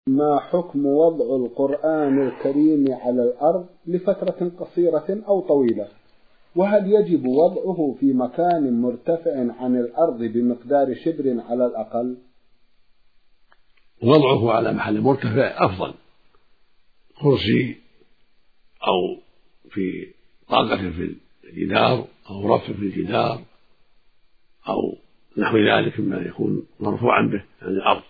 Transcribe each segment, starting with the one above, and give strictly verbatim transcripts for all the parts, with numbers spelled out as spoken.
ما حكم وضع القرآن الكريم على الأرض لفترة قصيرة أو طويلة؟ وهل يجب وضعه في مكان مرتفع عن الأرض بمقدار شبر على الأقل؟ وضعه على محل مرتفع أفضل، كرسي أو في طاقة في الجدار أو رف في الجدار أو نحو ذلك مما يكون مرفوعا به عن الأرض.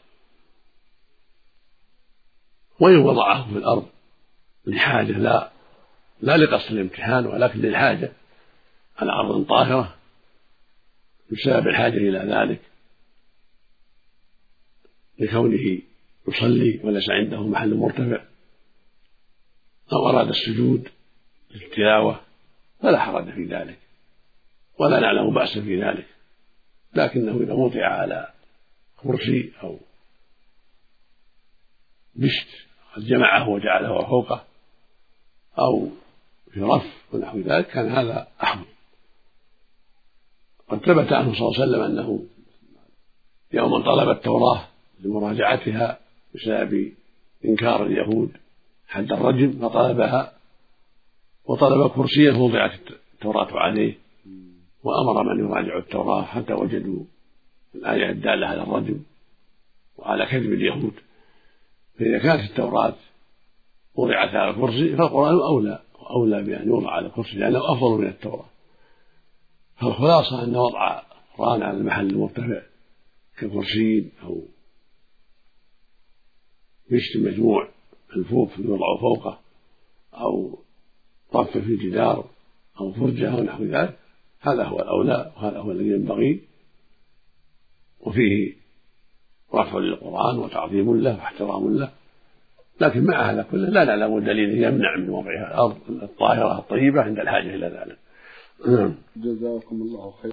وإن وضعه في الأرض لحاجة لا لا لقصد الامتحان ولكن للحاجة على أرض طاهرة بسبب الحاجة إلى ذلك لكونه يصلي وليس عنده محل مرتفع أو أراد السجود للتلاوة فلا حرج في ذلك ولا نعلم بأسا في ذلك، لكنه إذا وضع على كرسي أو بشت قد جمعه وجعله فوقه أو في رف ونحو ذلك كان هذا أحمد. قد ثبت عنه صلى الله عليه وسلم أنه يوما طلب التوراة لمراجعتها بسبب إنكار اليهود حد الرجم فطلبها وطلب كرسيا فوضعت التوراة عليه وأمر من يراجع التوراة حتى وجدوا الآية الدالة على الرجم وعلى كذب اليهود. فإذا كانت التوراة وضعت على الكرسي فالقرآن أولى وأولى بأن يوضع على الكرسي لأنه أفضل من التوراة. فالخلاصة أن وضع القرآن على المحل المرتفع ككرسي أو بشت مجموع الفوق يوضع فوقه أو رف في الجدار أو فرجة أو نحو ذلك هذا هو الأولى وهذا هو الذي ينبغي، وفيه رفع للقرآن وتعظيم له واحترام له، لكن مع هذا كله لا نعلم دليل يمنع من وضعها الأرض الطاهرة الطيبة عند الحاجة إلى ذلك. جزاكم الله خير.